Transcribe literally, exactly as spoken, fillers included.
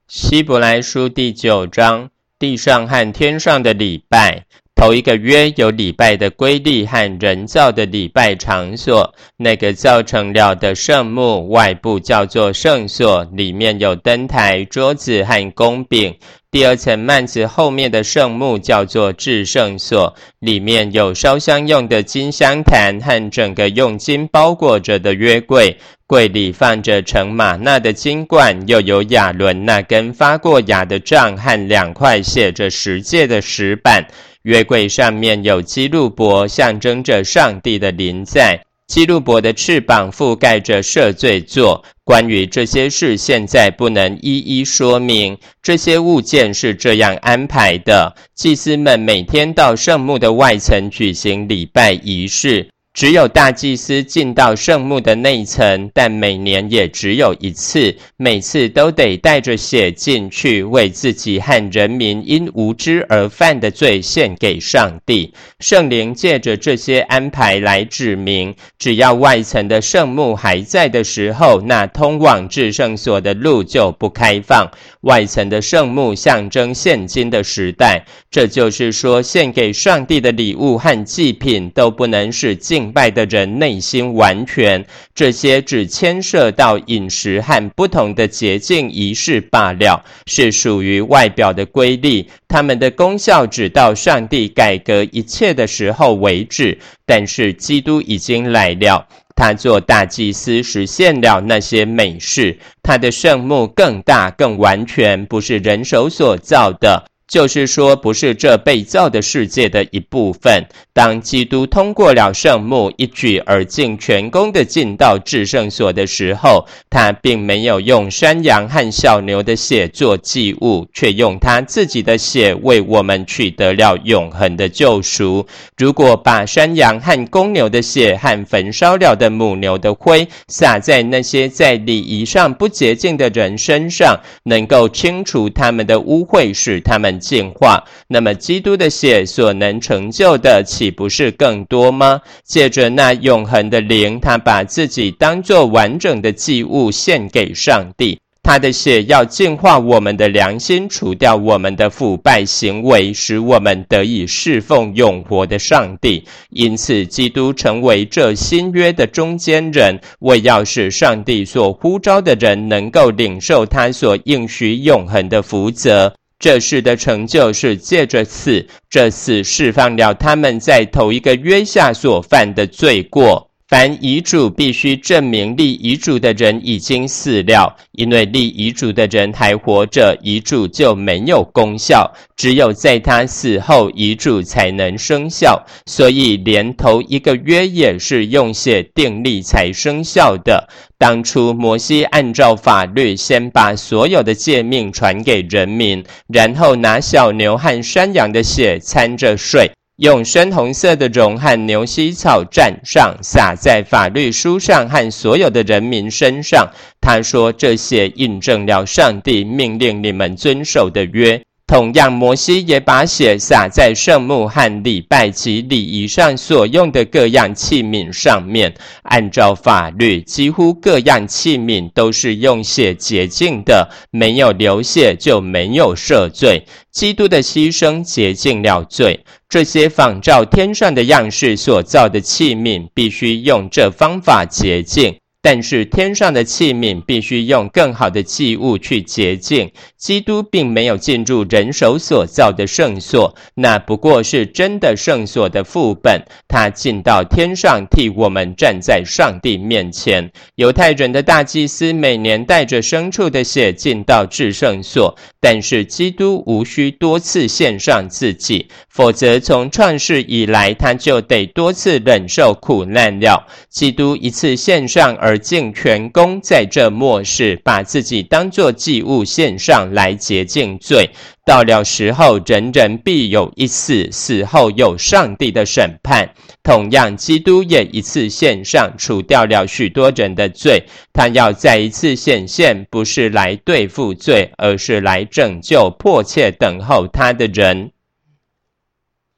希伯来书第九章，地上和天上的礼拜。头一个约有礼拜的规例和人造的礼拜场所，那个造成了的圣幕外部叫做圣所，里面有灯台、桌子和供饼。第二层幔子后面的圣幕叫做至圣所，里面有烧香用的金香坛和整个用金包裹着的约柜，柜里放着盛玛纳的金罐，又有亚伦那根发过芽的杖和两块写着十诫的石板。约柜上面有基路伯，象征着上帝的临在。基路伯的翅膀覆盖着赦罪座。关于这些事，现在不能一一说明。这些物件是这样安排的：祭司们每天到圣幕的外层举行礼拜仪式，只有大祭司进到圣幕的内层，但每年也只有一次，每次都得带着血进去，为自己和人民因无知而犯的罪献给上帝。圣灵借着这些安排来指明，只要外层的圣幕还在的时候，那通往至圣所的路就不开放。外层的圣幕象征现今的时代，这就是说，献给上帝的礼物和祭品都不能使敬拜的人内心完全，这些只牵涉到饮食和不同的洁净仪式罢了，是属于外表的规律，他们的功效只到上帝改革一切的时候为止。但是基督已经来了，他做大祭司实现了那些美事，他的圣幕更大更完全，不是人手所造的，就是说不是这被造的世界的一部分。当基督通过了圣幕，一举而尽全功的进到至圣所的时候，他并没有用山羊和小牛的血做祭物，却用他自己的血为我们取得了永恒的救赎。如果把山羊和公牛的血和焚烧了的母牛的灰撒在那些在礼仪上不洁净的人身上，能够清除他们的污秽，使他们净化，那么基督的血所能成就的岂不是更多吗？借着那永恒的灵，他把自己当作完整的祭物献给上帝。他的血要净化我们的良心，除掉我们的腐败行为，使我们得以侍奉永活的上帝。因此基督成为这新约的中间人，为要使上帝所呼召的人能够领受他所应许永恒的福泽。这事的成就是借着死，这死释放了他们在头一个约下所犯的罪过。凡遗嘱必须证明立遗嘱的人已经死了，因为立遗嘱的人还活着，遗嘱就没有功效，只有在他死后，遗嘱才能生效。所以连头一个约也是用血订立才生效的。当初摩西按照法律，先把所有的诫命传给人民，然后拿小牛和山羊的血掺着水，用深红色的绒和牛膝草蘸上，撒在法律书上和所有的人民身上。他说，这些印证了上帝命令你们遵守的约。同样，摩西也把血洒在圣幕和礼拜及礼仪上所用的各样器皿上面。按照法律，几乎各样器皿都是用血洁净的，没有流血就没有赦罪。基督的牺牲洁净了罪。这些仿照天上的样式所造的器皿必须用这方法洁净，但是天上的器皿必须用更好的祭物去洁净。基督并没有进入人手所造的圣所，那不过是真的圣所的副本。他进到天上，替我们站在上帝面前。犹太人的大祭司每年带着牲畜的血进到至圣所，但是基督无需多次献上自己，否则从创世以来，他就得多次忍受苦难了。基督一次献上而尽全功，在这末世把自己当作祭物献上来洁净罪。到了时候，人人必有一死，死后有上帝的审判。同样，基督也一次献上，除掉了许多人的罪。他要再一次显现，不是来对付罪，而是来拯救迫切等候他的人。